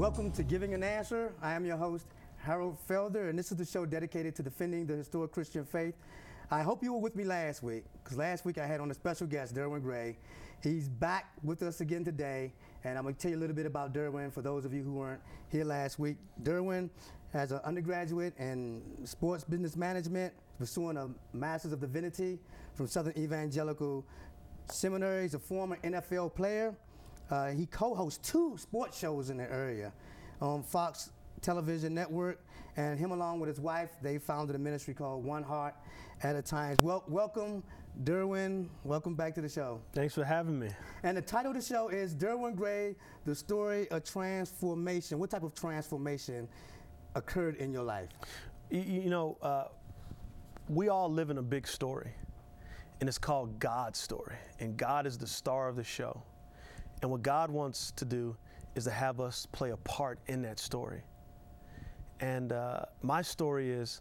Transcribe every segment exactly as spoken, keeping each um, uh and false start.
Welcome to Giving an Answer. I am your host, Harold Felder, and this is the show dedicated to defending the historic Christian faith. I hope you were with me last week, because last week I had on a special guest, Derwin Gray. He's back with us again today, and I'm going to tell you a little bit about Derwin for those of you who weren't here last week. Derwin has an undergraduate in sports business management, pursuing a Master's of Divinity from Southern Evangelical Seminary. He's a former N F L player. Uh, he co-hosts two sports shows in the area on Fox Television Network, and him along with his wife, they founded a ministry called One Heart at a Time. Well, welcome, Derwin. Welcome back to the show. Thanks for having me. And the title of the show is Derwin Gray, The Story of Transformation. What type of transformation occurred in your life? You, you know, uh, we all live in a big story, and it's called God's story, and God is the star of the show. And what God wants to do is to have us play a part in that story. And uh, my story is,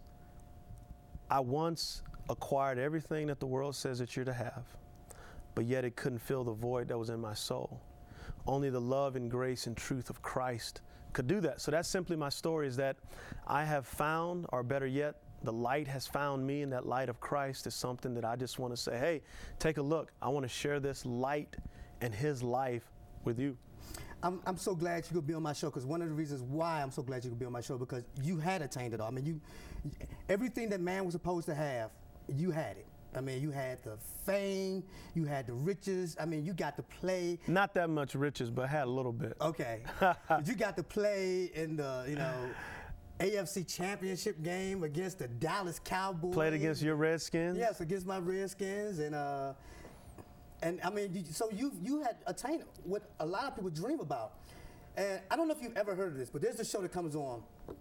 I once acquired everything that the world says that you're to have, but yet it couldn't fill the void that was in my soul. Only the love and grace and truth of Christ could do that. So that's simply my story, is that I have found, or better yet, the light has found me, and that light of Christ is something that I just want to say, hey, take a look. I want to share this light and his life with you. I'm, I'm so glad you could be on my show, because one of the reasons why I'm so glad you could be on my show, because you had attained it all. I mean, you, everything that man was supposed to have, you had it. I mean, you had the fame, you had the riches. I mean, you got to play. Not that much riches, but I had a little bit. Okay. You got to play in the, you know, A F C Championship game against the Dallas Cowboys. Played against your Redskins? Yes, against my Redskins. And, uh, And I mean, you, so you you had attained what a lot of people dream about. And I don't know if you've ever heard of this, but there's a show that comes on.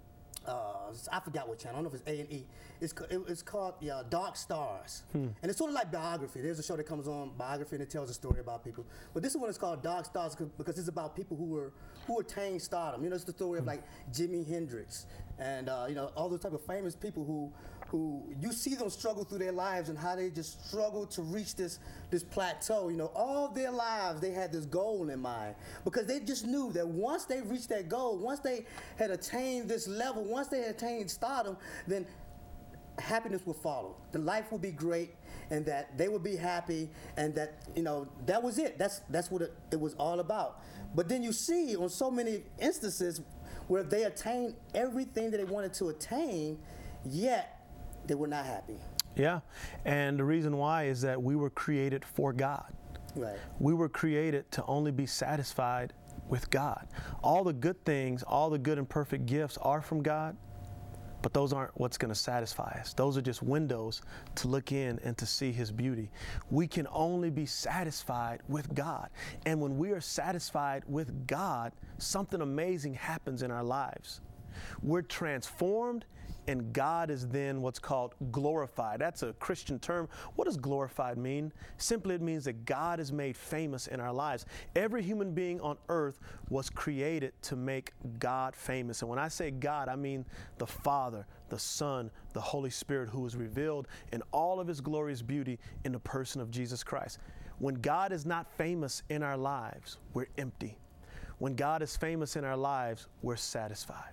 Uh, I forgot what channel. I don't know if it's A and E. It's it, it's called uh, Dark Stars, hmm. and it's sort of like biography. There's a show that comes on, biography, and it tells a story about people. But this one is called Dark Stars because it's about people who were who attained stardom. You know, it's the story of like Jimi Hendrix and uh, you know, all those type of famous people who who you see them struggle through their lives and how they just struggle to reach this this plateau. You know, all their lives they had this goal in mind, because they just knew that once they reached that goal, once they had attained this level, once they had attained stardom, then happiness will follow. The life will be great, and that they will be happy, and that, you know, that was it. That's that's what it, it was all about. But then you see on so many instances where they attained everything that they wanted to attain, yet they were not happy. Yeah, and the reason why is that we were created for God. Right. We were created to only be satisfied with God. All the good things, all the good and perfect gifts are from God, but those aren't what's going to satisfy us. Those are just windows to look in and to see his beauty. We can only be satisfied with God. And when we are satisfied with God, something amazing happens in our lives. We're transformed, and God is then what's called glorified. That's a Christian term. What does glorified mean? Simply, it means that God is made famous in our lives. Every human being on earth was created to make God famous. And when I say God, I mean the Father, the Son, the Holy Spirit, who is revealed in all of his glorious beauty in the person of Jesus Christ. When God is not famous in our lives, we're empty. When God is famous in our lives, we're satisfied.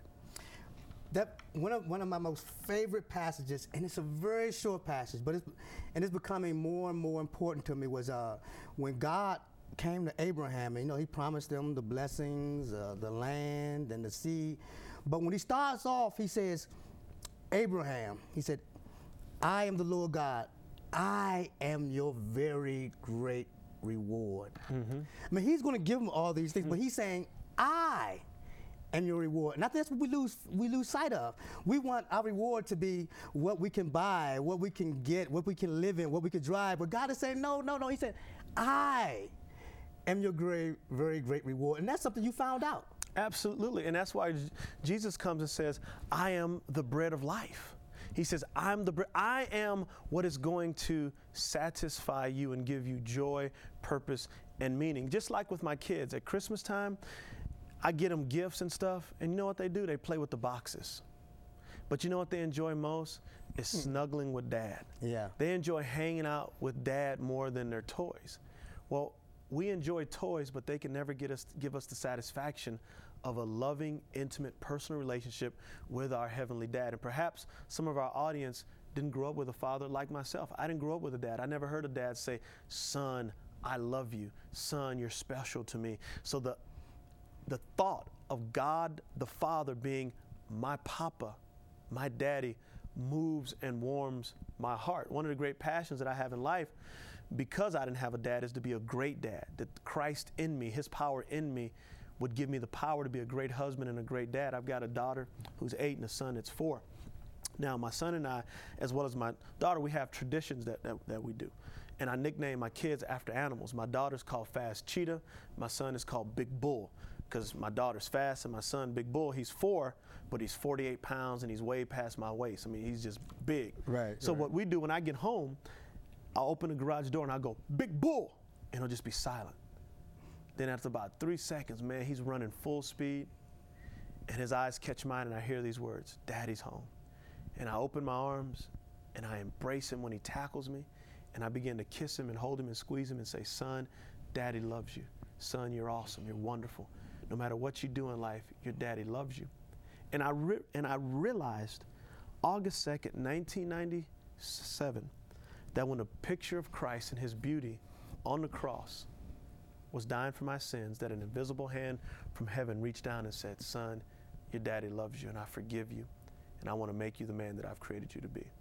That one of one of my most favorite passages, and it's a very short passage, but it's and it's becoming more and more important to me, was uh, when God came to Abraham. And, you know, he promised them the blessings, uh, the land, and the sea. But when he starts off, he says, Abraham, he said, I am the Lord God. I am your very great reward. Mm-hmm. I mean, he's going to give him all these things, mm-hmm. but he's saying, I and your reward. And I think that's what we lose we lose sight of. We want our reward to be what we can buy, what we can get, what we can live in, what we can drive. But God is saying, no, no, no. He said, I am your great, very great reward. And that's something you found out. Absolutely. And that's why Jesus comes and says, I am the bread of life. He says, I'm the bre- I am what is going to satisfy you and give you joy, purpose, and meaning. Just like with my kids at Christmas time, I get them gifts and stuff, and you know what they do? They play with the boxes. But you know what they enjoy most? Is snuggling with dad. Yeah. They enjoy hanging out with dad more than their toys. Well, we enjoy toys, but they can never get us, give us the satisfaction of a loving, intimate, personal relationship with our Heavenly Dad. And perhaps some of our audience didn't grow up with a father like myself. I didn't grow up with a dad. I never heard a dad say, "Son, I love you. Son, you're special to me." So the, the thought of God the Father being my papa, my daddy, moves and warms my heart. One of the great passions that I have in life, because I didn't have a dad, is to be a great dad. That Christ in me, His power in me, would give me the power to be a great husband and a great dad. I've got a daughter who's eight and a son that's four. Now, my son and I, as well as my daughter, we have traditions that, that, that we do. And I nickname my kids after animals. My daughter's called Fast Cheetah. My son is called Big Bull, because my daughter's fast and my son, Big Bull, he's four, but he's forty-eight pounds and he's way past my waist. I mean, he's just big. Right. So right. what we do when I get home, I'll open the garage door and I'll go, "Big Bull," and he'll just be silent. Then after about three seconds, man, he's running full speed, and his eyes catch mine, and I hear these words, "Daddy's home." And I open my arms, and I embrace him when he tackles me, and I begin to kiss him and hold him and squeeze him and say, "Son, Daddy loves you. Son, you're awesome. You're wonderful. No matter what you do in life, your daddy loves you." And I, re- and I realized August second, nineteen ninety-seven, that when a picture of Christ and His beauty on the cross was dying for my sins, that an invisible hand from heaven reached down and said, "Son, your daddy loves you, and I forgive you, and I want to make you the man that I've created you to be."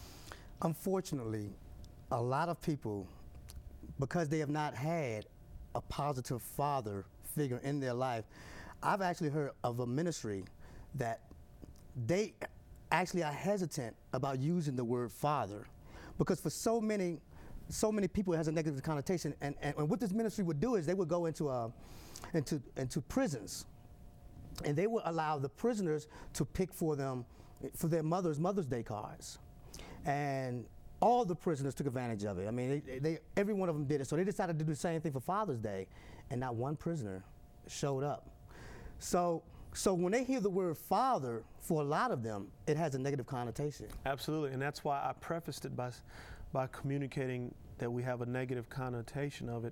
Unfortunately, a lot of people, because they have not had a positive father figure in their life, I've actually heard of a ministry that they actually are hesitant about using the word father, because for so many so many people it has a negative connotation, and, and, and what this ministry would do is they would go into uh, into into prisons, and they would allow the prisoners to pick for them for their mothers Mother's Day cards, and all the prisoners took advantage of it. I mean, they, they every one of them did it. So they decided to do the same thing for Father's Day, and not one prisoner showed up. So so when they hear the word father, for a lot of them, it has a negative connotation. Absolutely, and that's why I prefaced it by by communicating that we have a negative connotation of it.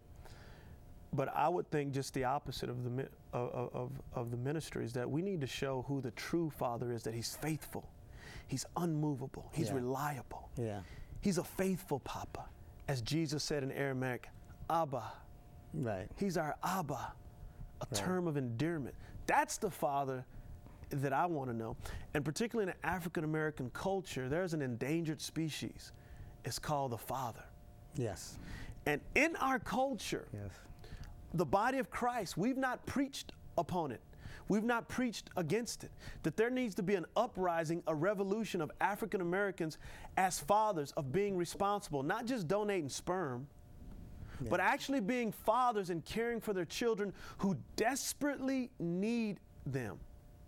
But I would think just the opposite of the of, of, of the ministry is that we need to show who the true father is, that He's faithful, He's unmovable, He's Yeah. reliable. Yeah. He's a faithful papa. As Jesus said in Aramaic, Abba. Right. He's our Abba, a Right. term of endearment. That's the father that I want to know. And particularly in the African American culture, there's an endangered species. It's called the father. Yes. And in our culture, Yes. the body of Christ, we've not preached upon it. We've not preached against it. That there needs to be an uprising, a revolution of African Americans as fathers, of being responsible, not just donating sperm, Yeah. but actually being fathers and caring for their children who desperately need them.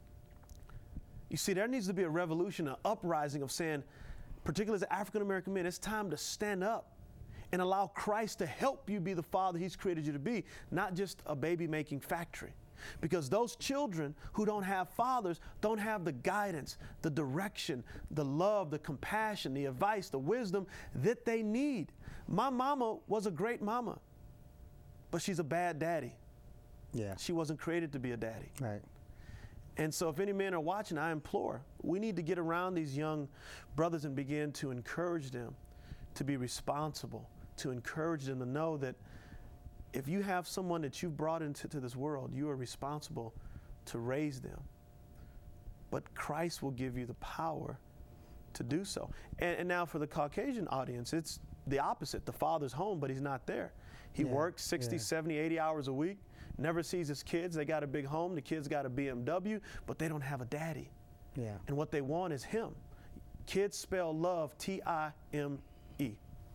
You see, there needs to be a revolution, an uprising of saying, particularly as African American men, it's time to stand up and allow Christ to help you be the father He's created you to be, not just a baby-making factory. Because those children who don't have fathers don't have the guidance, the direction, the love, the compassion, the advice, the wisdom that they need. My mama was a great mama, but she's a bad daddy. Yeah. She wasn't created to be a daddy. Right. And so if any men are watching, I implore, we need to get around these young brothers and begin to encourage them to be responsible, to encourage them to know that if you have someone that you've brought into to this world, you are responsible to raise them. But Christ will give you the power to do so. And, and now for the Caucasian audience, it's the opposite. The father's home, but he's not there. He Yeah, works sixty, yeah. seventy, eighty hours a week, never sees his kids. They got a big home. The kids got a B M W, but they don't have a daddy. Yeah. And what they want is him. Kids spell love T I M E.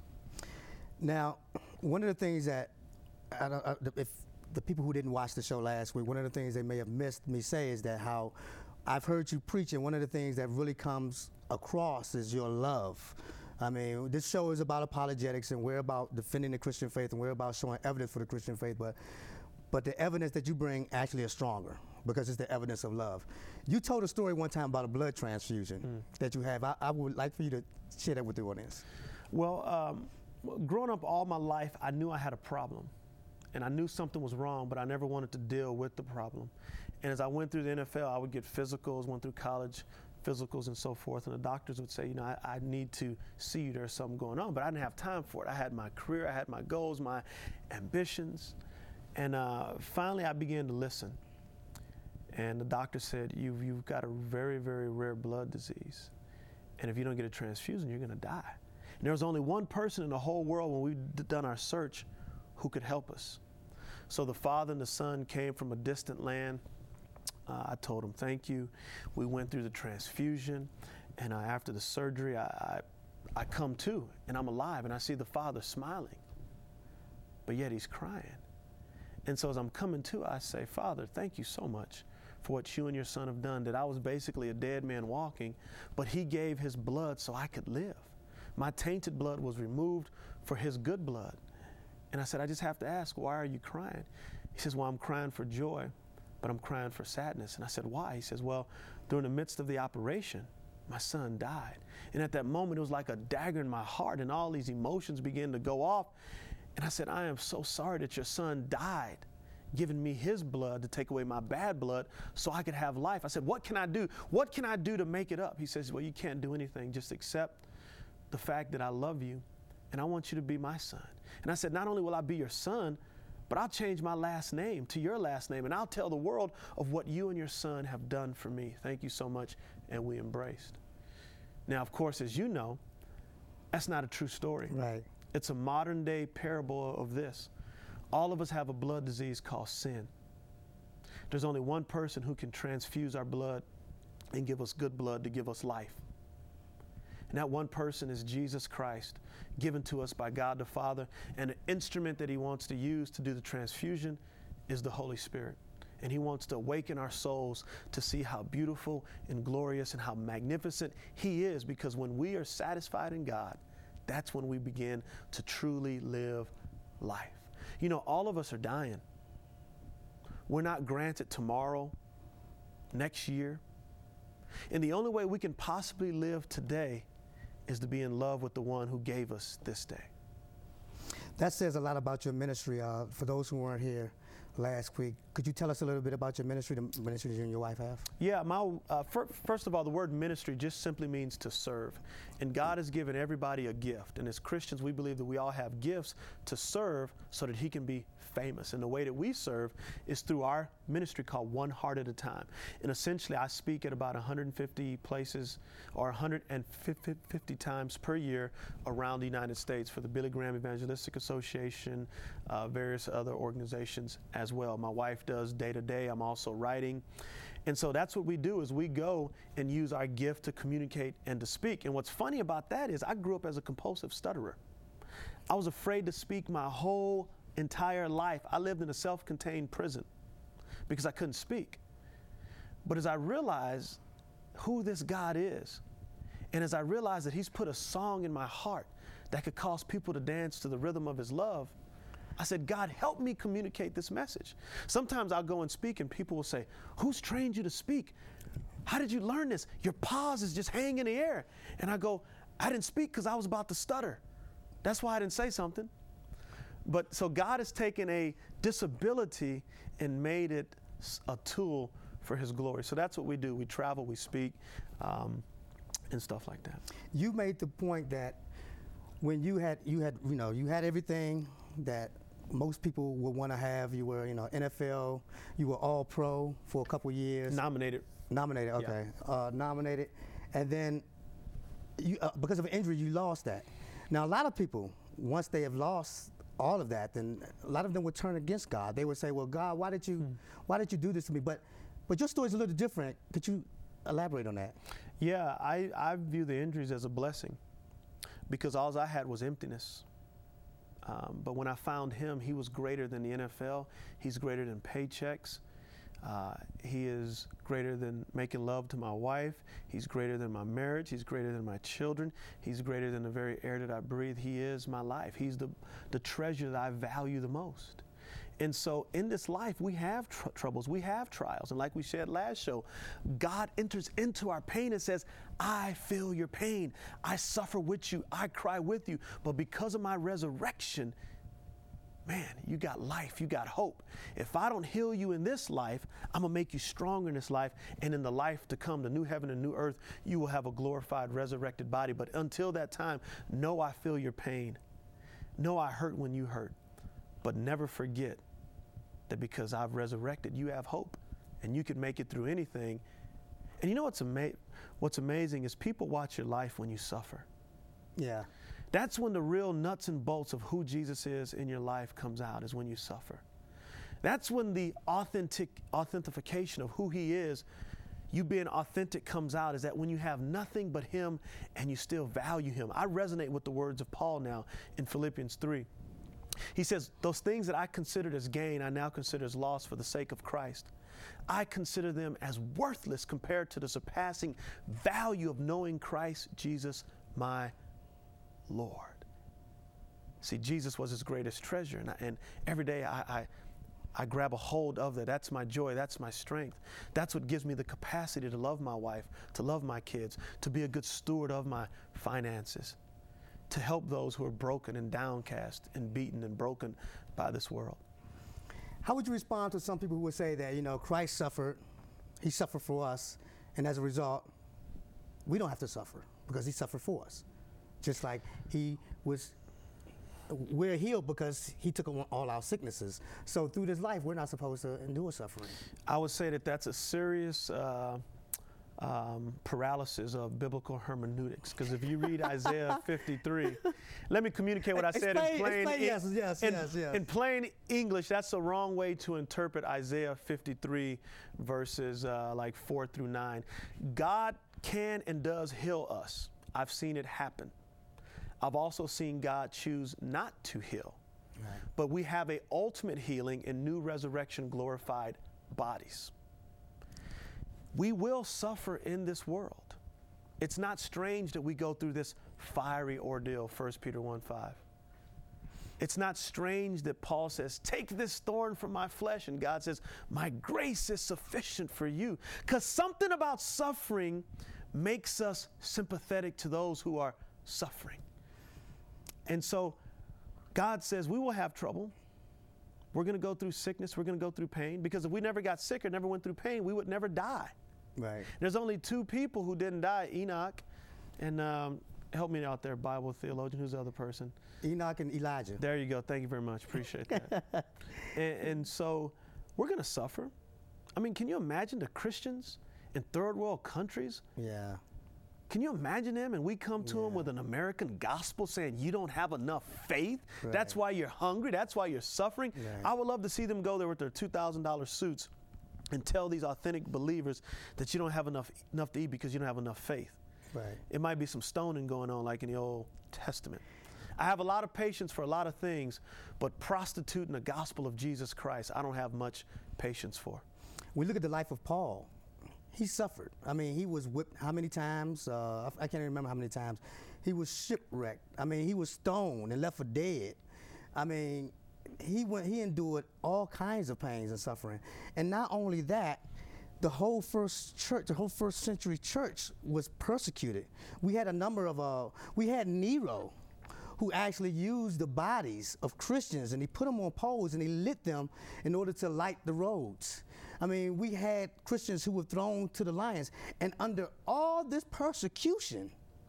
Now, one of the things that, I don't, I, if the people who didn't watch the show last week, one of the things they may have missed me say is that how I've heard you preach, and one of the things that really comes across is your love. I mean, this show is about apologetics, and we're about defending the Christian faith, and we're about showing evidence for the Christian faith, but but the evidence that you bring actually is stronger because it's the evidence of love. You told a story one time about a blood transfusion mm. that you have. I, I would like for you to share that with the audience. Well, um, growing up all my life, I knew I had a problem. and I knew something was wrong, but I never wanted to deal with the problem. And as I went through the N F L, I would get physicals, went through college physicals and so forth, and the doctors would say, you know, I, I need to see you, there's something going on, but I didn't have time for it. I had my career, I had my goals, my ambitions, and uh, finally I began to listen. And the doctor said, you've, you've got a very, very rare blood disease, and if you don't get a transfusion, you're gonna die. And there was only one person in the whole world when we'd done our search who could help us. So the Father and the Son came from a distant land. Uh, I told him, thank you. We went through the transfusion, and uh, after the surgery, I, I, I come to, and I'm alive, and I see the Father smiling, but yet he's crying. And so as I'm coming to, I say, Father, thank you so much for what you and your Son have done, that I was basically a dead man walking, but he gave his blood so I could live. My tainted blood was removed for his good blood. And I said, I just have to ask, why are you crying? He says, well, I'm crying for joy, but I'm crying for sadness. And I said, why? He says, well, during the midst of the operation, my son died. And at that moment, it was like a dagger in my heart, and all these emotions began to go off. And I said, I am so sorry that your son died, giving me his blood to take away my bad blood so I could have life. I said, what can I do? What can I do to make it up? He says, well, you can't do anything. Just accept the fact that I love you, and I want you to be my son. And I said, not only will I be your son, but I'll change my last name to your last name, and I'll tell the world of what you and your son have done for me. Thank you so much. And we embraced. Now, of course, as you know, that's not a true story. Right. It's a modern day parable of this. All of us have a blood disease called sin. There's only one person who can transfuse our blood and give us good blood to give us life. And that one person is Jesus Christ, given to us by God the Father. And the instrument that he wants to use to do the transfusion is the Holy Spirit. And he wants to awaken our souls to see how beautiful and glorious and how magnificent he is, because when we are satisfied in God, that's when we begin to truly live life. You know, all of us are dying. We're not granted tomorrow, next year. And the only way we can possibly live today is to be in love with the one who gave us this day. That says a lot about your ministry. Uh, for those who weren't here last week, could you tell us a little bit about your ministry, the ministry that you and your wife have? Yeah, my uh, fir- first of all, the word ministry just simply means to serve. And God has given everybody a gift. And as Christians, we believe that we all have gifts to serve so that he can be famous. And the way that we serve is through our ministry called One Heart at a Time. And essentially, I speak at about one hundred fifty places or one hundred fifty times per year around the United States for the Billy Graham Evangelistic Association, uh, various other organizations as well. My wife does day to day. I'm also writing. And so that's what we do, is we go and use our gift to communicate and to speak. And what's funny about that is I grew up as a compulsive stutterer. I was afraid to speak my whole entire life. I lived in a self-contained prison because I couldn't speak. But as I realized who this God is, and as I realized that he's put a song in my heart that could cause people to dance to the rhythm of his love, I said, God, help me communicate this message. Sometimes I'll go and speak and people will say, who's trained you to speak? How did you learn this? Your pauses just hang in the air. And I go, I didn't speak because I was about to stutter. That's why I didn't say something. But so God has taken a disability and made it a tool for his glory. So that's what we do. We travel, we speak, um, and stuff like that. You made the point that when you had, you had, you know, you had everything that most people would want to have. You were, you know, N F L, you were all pro for a couple years. Nominated. Nominated, okay. Yeah. Uh, nominated. And then you, uh, because of an injury, you lost that. Now, a lot of people, once they have lost all of that, then a lot of them would turn against God. They would say, well, God, why did you, hmm. why did you do this to me? But, but your story's a little different. Could you elaborate on that? Yeah, I, I view the injuries as a blessing because all I had was emptiness. Um, but when I found him, he was greater than the N F L. He's greater than paychecks. Uh, he is greater than making love to my wife. He's greater than my marriage. He's greater than my children. He's greater than the very air that I breathe. He is my life. He's the, the treasure that I value the most. And so in this life, we have tr- troubles, we have trials. And like we said last show, God enters into our pain and says, I feel your pain. I suffer with you. I cry with you. But because of my resurrection, man, you got life, you got hope. If I don't heal you in this life, I'm gonna make you stronger in this life, and in the life to come, the new heaven and new earth, you will have a glorified, resurrected body. But until that time, know I feel your pain. Know I hurt when you hurt. But never forget that because I've resurrected, you have hope, and you can make it through anything. And you know what's, ama- what's amazing is people watch your life when you suffer. Yeah. That's when the real nuts and bolts of who Jesus is in your life comes out, is when you suffer. That's when the authentic authentication of who he is, you being authentic, comes out, is that when you have nothing but him and you still value him. I resonate with the words of Paul now in Philippians three. He says, those things that I considered as gain, I now consider as loss for the sake of Christ. I consider them as worthless compared to the surpassing value of knowing Christ Jesus, my Lord. See, Jesus was his greatest treasure, and, I, and every day I, I, I grab a hold of that. That's my joy. That's my strength. That's what gives me the capacity to love my wife, to love my kids, to be a good steward of my finances, to help those who are broken and downcast and beaten and broken by this world. How would you respond to some people who would say that, you know, Christ suffered, he suffered for us, and as a result, we don't have to suffer because he suffered for us? Just like he was, we're healed because he took on all our sicknesses. So through this life, we're not supposed to endure suffering. I would say that that's a serious uh, um, paralysis of biblical hermeneutics. Because if you read Isaiah fifty-three, let me communicate what I said explain, in plain, explain, in, yes, yes, in, yes, yes. in plain English. That's the wrong way to interpret Isaiah fifty-three, verses uh, like four through nine. God can and does heal us. I've seen it happen. I've also seen God choose not to heal. Right. But we have an ultimate healing in new resurrection glorified bodies. We will suffer in this world. It's not strange that we go through this fiery ordeal, First Peter one five. It's not strange that Paul says, take this thorn from my flesh, and God says, my grace is sufficient for you. Because something about suffering makes us sympathetic to those who are suffering. And so God says we will have trouble. We're going to go through sickness. We're going to go through pain. Because if we never got sick or never went through pain, we would never die. Right. There's only two people who didn't die, Enoch and um, help me out there, Bible theologian. Who's the other person? Enoch and Elijah. There you go. Thank you very much. Appreciate that. and, and so we're going to suffer. I mean, can you imagine the Christians in third world countries? Yeah. Can you imagine them? And we come to yeah. them with an American gospel saying you don't have enough faith. Right. That's why you're hungry. That's why you're suffering. Right. I would love to see them go there with their two thousand dollar suits and tell these authentic believers that you don't have enough enough to eat because you don't have enough faith. Right. It might be some stoning going on like in the Old Testament. I have a lot of patience for a lot of things, but prostituting the gospel of Jesus Christ, I don't have much patience for. We look at the life of Paul. He suffered. I mean, he was whipped how many times? Uh, I can't even remember how many times. He was shipwrecked. I mean, he was stoned and left for dead. I mean, he went. He endured all kinds of pains and suffering. And not only that, the whole first church, the whole first century church was persecuted. We had a number of, uh, we had Nero, who actually used the bodies of Christians and he put them on poles and he lit them in order to light the roads. I mean, we had Christians who were thrown to the lions. And under all this persecution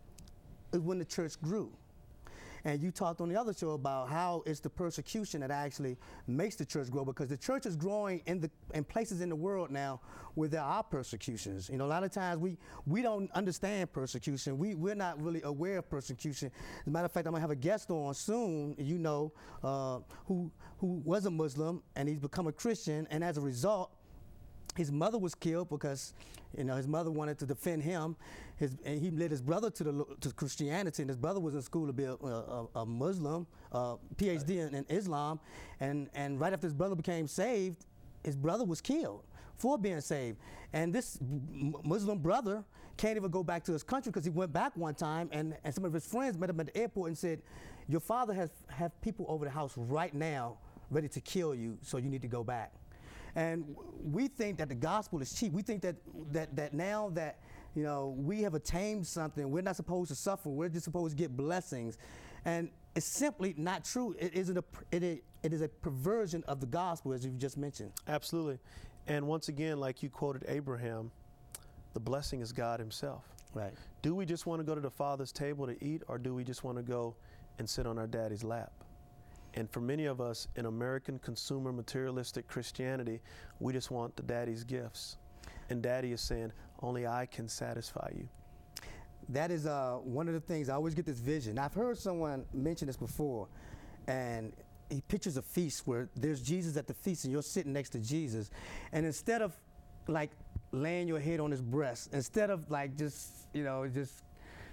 is when the church grew. And you talked on the other show about how it's the persecution that actually makes the church grow, because the church is growing in the in places in the world now where there are persecutions. You know, a lot of times we we don't understand persecution. We we're not really aware of persecution. As a matter of fact, I'm gonna have a guest on soon, you know, uh, who who was a Muslim and he's become a Christian, and as a result, his mother was killed because, you know, his mother wanted to defend him. His, and he led his brother to the to Christianity, and his brother was in school to be a, a, a Muslim, uh, P H D in, in Islam, and and right after his brother became saved, his brother was killed for being saved. And this Muslim brother can't even go back to his country because he went back one time, and, and some of his friends met him at the airport and said, "Your father has have people over the house right now ready to kill you, so you need to go back." And we think that the gospel is cheap. We think that that that now that, you know, we have attained something, we're not supposed to suffer. We're just supposed to get blessings. And is simply not true. It is a it is, it is a perversion of the gospel, as you just mentioned. Absolutely. And once again, like you quoted Abraham, the blessing is God himself. Right. Do we just want to go to the Father's table to eat, or do we just want to go and sit on our daddy's lap? And for many of us in American consumer materialistic Christianity, we just want the daddy's gifts. And daddy is saying, only I can satisfy you. That is uh, one of the things, I always get this vision. I've heard someone mention this before, and he pictures a feast where there's Jesus at the feast and you're sitting next to Jesus. And instead of like laying your head on his breast, instead of like just, you know, just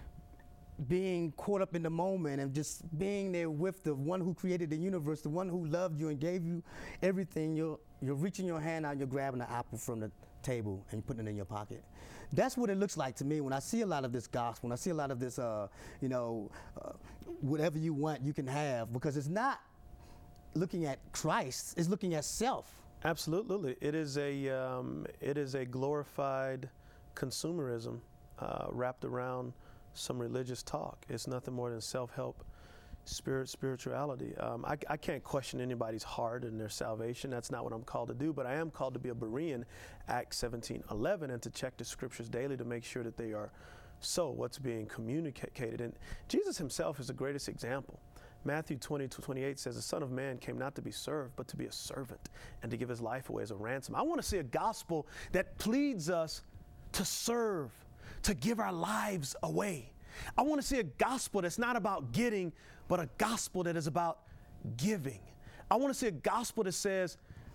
being caught up in the moment and just being there with the one who created the universe, the one who loved you and gave you everything, you're, you're reaching your hand out and you're grabbing an apple from the table and you're putting it in your pocket. That's what it looks like to me when I see a lot of this gospel, when I see a lot of this, uh, you know, uh, whatever you want, you can have, because it's not looking at Christ, it's looking at self. Absolutely. It is a, um, it is a glorified consumerism uh, wrapped around some religious talk. It's nothing more than self-help, spirit, spirituality. Um, I, I can't question anybody's heart and their salvation. That's not what I'm called to do, but I am called to be a Berean, Acts seventeen eleven, and to check the scriptures daily to make sure that they are so, what's being communicated. And Jesus himself is the greatest example. Matthew twenty to twenty-eight says, the Son of Man came not to be served, but to be a servant and to give his life away as a ransom. I want to see a gospel that pleads us to serve, to give our lives away. I want to see a gospel that's not about getting, but a gospel that is about giving. I want to see a gospel that says,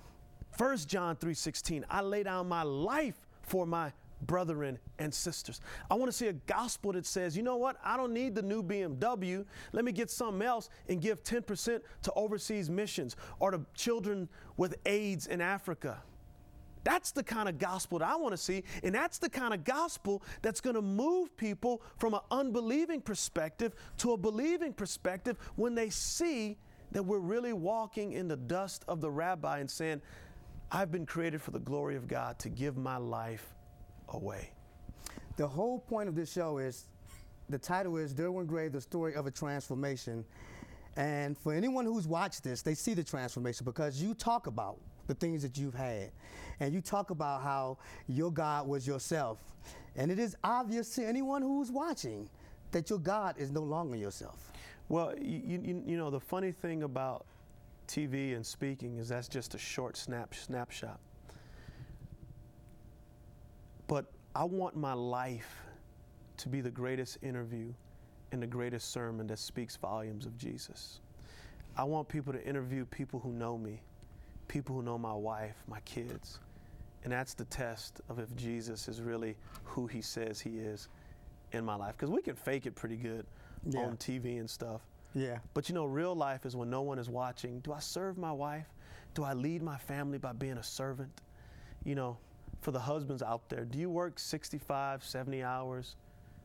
First John three sixteen, I lay down my life for my brethren and sisters. I want to see a gospel that says, you know what, I don't need the new B M W. Let me get something else and give ten percent to overseas missions or to children with AIDS in Africa. That's the kind of gospel that I want to see, and that's the kind of gospel that's going to move people from an unbelieving perspective to a believing perspective when they see that we're really walking in the dust of the rabbi and saying, I've been created for the glory of God to give my life away. The whole point of this show is, the title is Derwin Gray, The Story of a Transformation. And for anyone who's watched this, they see the transformation because you talk about the things that you've had. And you talk about how your God was yourself. And it is obvious to anyone who's watching that your God is no longer yourself. Well, you, you, you know, the funny thing about T V and speaking is that's just a short snap snapshot. But I want my life to be the greatest interview and the greatest sermon that speaks volumes of Jesus. I want people to interview people who know me, people who know my wife, my kids. And that's the test of if Jesus is really who he says he is in my life. Because we can fake it pretty good yeah. on T V and stuff. Yeah. But you know, real life is when no one is watching. Do I serve my wife? Do I lead my family by being a servant? You know, for the husbands out there, do you work sixty-five, seventy hours?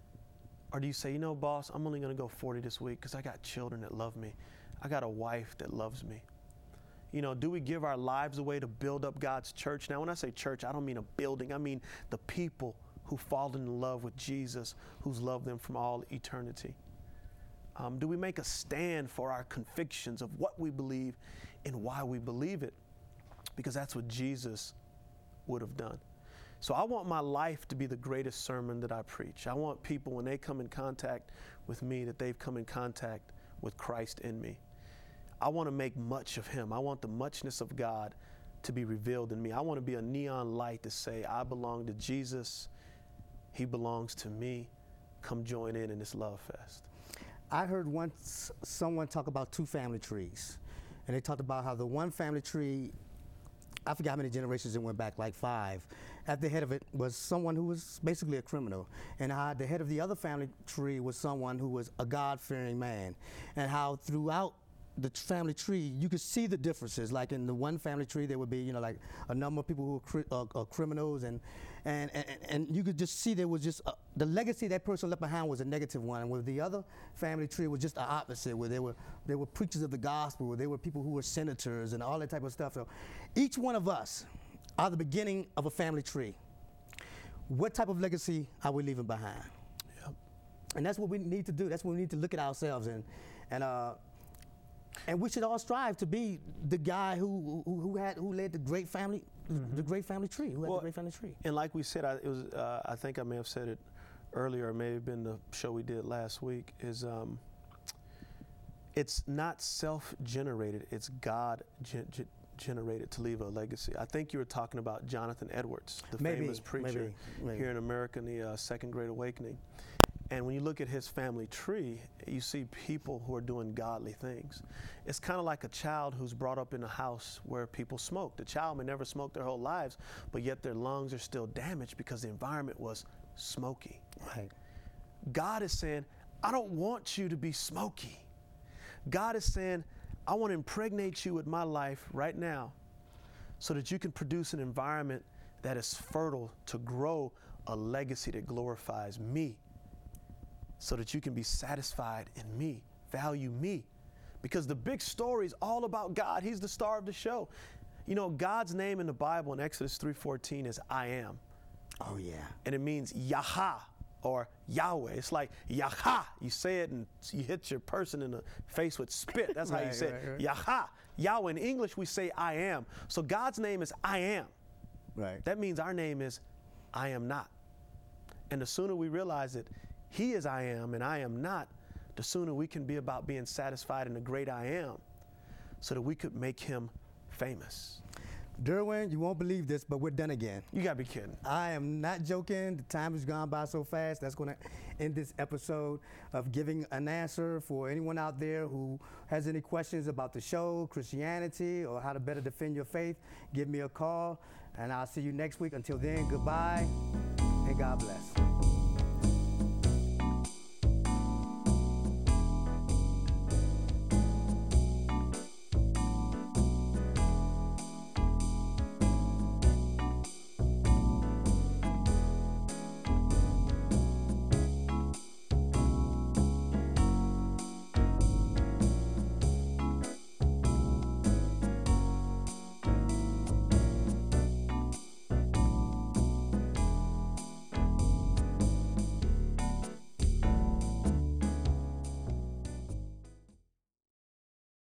Or do you say, you know, boss, I'm only going to go forty this week because I got children that love me. I got a wife that loves me. You know, do we give our lives away to build up God's church? Now, when I say church, I don't mean a building. I mean the people who fall in love with Jesus, who's loved them from all eternity. Um, do we make a stand for our convictions of what we believe and why we believe it? Because that's what Jesus would have done. So I want my life to be the greatest sermon that I preach. I want people, when they come in contact with me, that they've come in contact with Christ in me. I want to make much of him. I want the muchness of God to be revealed in me. I want to be a neon light to say, I belong to Jesus. He belongs to me. Come join in in this love fest. I heard once someone talk about two family trees. And they talked about how the one family tree, I forgot how many generations it went back, like five. At the head of it was someone who was basically a criminal. And how the head of the other family tree was someone who was a God-fearing man. And how throughout the family tree, you could see the differences. Like in the one family tree, there would be, you know, like a number of people who were cri uh, uh, criminals, and, and and and you could just see there was just uh, the legacy that person left behind was a negative one. And with the other family tree, it was just the opposite, where there were there were preachers of the gospel, where there were people who were senators and all that type of stuff. So each one of us are the beginning of a family tree. What type of legacy are we leaving behind? Yep. And that's what we need to do. That's what we need to look at ourselves and and. Uh, And we should all strive to be the guy who who, who had who led the great family, mm-hmm. the great family tree. Who had well, the great family tree. And like we said, I, it was. Uh, I think I may have said it earlier, or may have been the show we did last week. Is um, it's not self-generated; it's God gen- gen- generated to leave a legacy. I think you were talking about Jonathan Edwards, the maybe, famous preacher maybe, maybe. here in America in the uh, Second Great Awakening. And when you look at his family tree, you see people who are doing godly things. It's kind of like a child who's brought up in a house where people smoke. The child may never smoke their whole lives, but yet their lungs are still damaged because the environment was smoky. Right. God is saying, I don't want you to be smoky. God is saying, I want to impregnate you with my life right now so that you can produce an environment that is fertile to grow a legacy that glorifies me, so that you can be satisfied in me, value me. Because the big story is all about God. He's the star of the show. You know, God's name in the Bible in Exodus three fourteen is I am. Oh, yeah. And it means Yahah or Yahweh. It's like Yahah. You say it and you hit your person in the face with spit. That's how right, you say right, it. right. Yahah. Yahweh. In English, we say I am. So God's name is I am. Right. That means our name is I am not. And the sooner we realize that He is I am and I am not, the sooner we can be about being satisfied in the great I am, so that we could make Him famous. Derwin, you won't believe this, but we're done again. You gotta be kidding. I am not joking. The time has gone by so fast. That's going to end this episode of Giving an Answer. For anyone out there who has any questions about the show, Christianity, or how to better defend your faith, give me a call, and I'll see you next week. Until then, goodbye, and God bless.